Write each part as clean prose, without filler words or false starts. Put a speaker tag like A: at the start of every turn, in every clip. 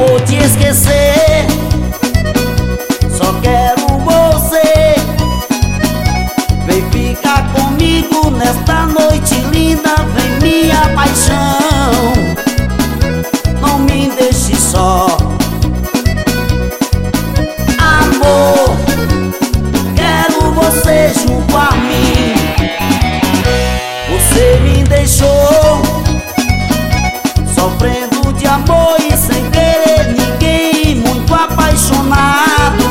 A: vou te esquecer, só quero você. Vem ficar comigo nesta noite linda, vem minha paixão. Não me deixe só, amor, quero você junto a mim. Você me deixou sofrendo de amor e sem querer ninguém, muito apaixonado.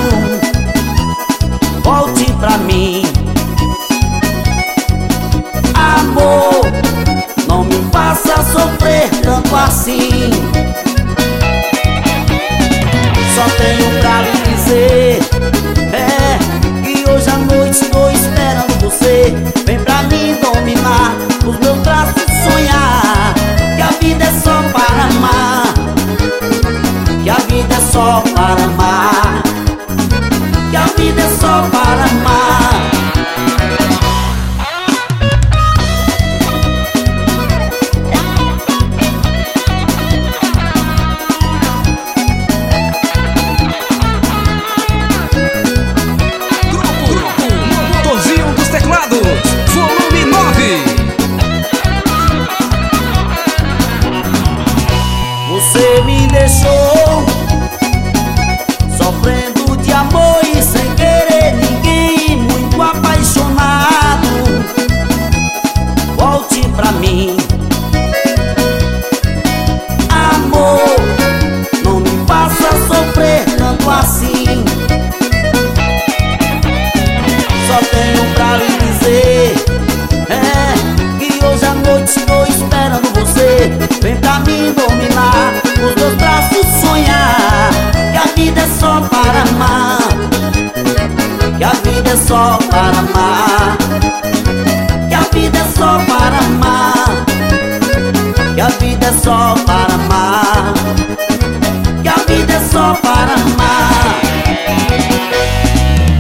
A: Volte pra mim, amor, não me faça sofrer tanto assim. Só tenho pra lhe dizer, que hoje à noite estou esperando você. Vem pra mim dominar, os meus braços sonhar, que a vida é só para amar, que a vida é só para amar, que a vida é só para amar.
B: Motorzinho dos Teclados, volume 9.
A: Você me deixou sofrendo de amor e sem querer ninguém, muito apaixonado. Volte pra mim, amor, não me faça sofrer tanto assim. Só tenho pra lhe dizer, que hoje à noite estou esperando você. Vem pra mim dominar, os meus braços sonhar, que a vida é só para amar, que a vida é só para amar, que a vida é só para amar, que a vida é só para amar, que a vida é só para amar.